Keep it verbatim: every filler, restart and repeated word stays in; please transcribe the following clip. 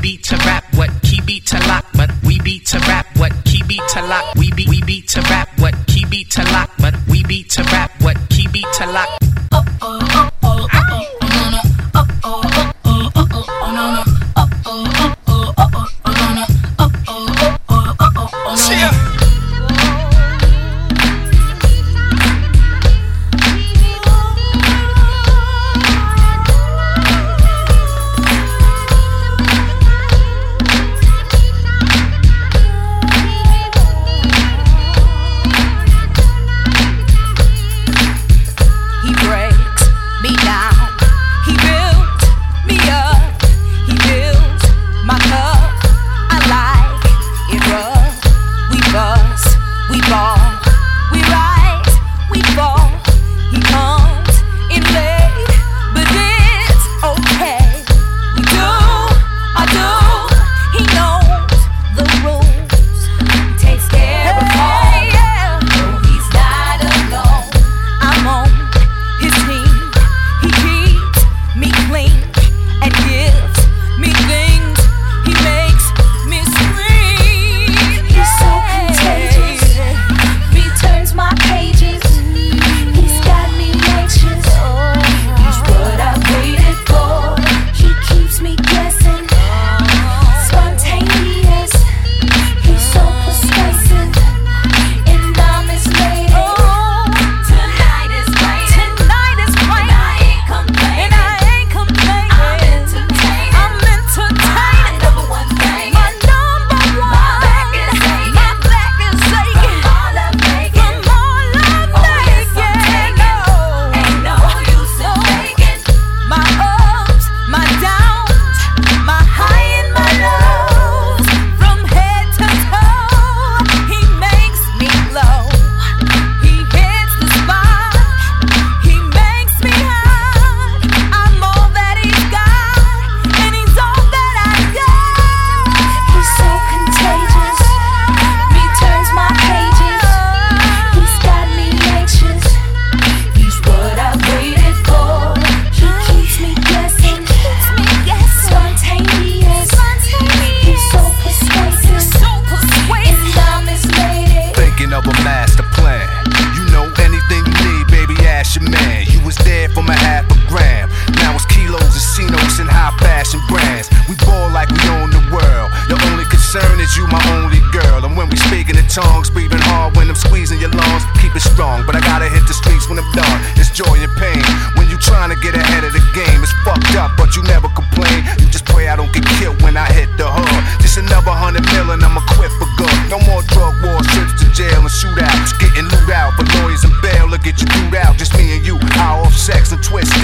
beat to rap, what key beat to lock, but we beat to rap, what key beat to lock, we beat we beat to rap, what key beat to lock, but we beat to rap, what key beat to lock. Oh oh oh oh oh oh no no oh oh oh oh oh oh no no oh oh oh oh oh oh no no oh oh oh oh oh oh no no. Tongues breathing hard when I'm squeezing your lungs. Keep it strong, but I gotta hit the streets when I'm done. It's joy and pain when you trying to get ahead of the game. It's fucked up, but you never complain. You just pray I don't get killed when I hit the hood. Just another hundred million, I'ma quit for good. No more drug wars, trips to jail and shootouts. Getting loot out for lawyers and bail to get you through out. Just me and you, high off sex and twist.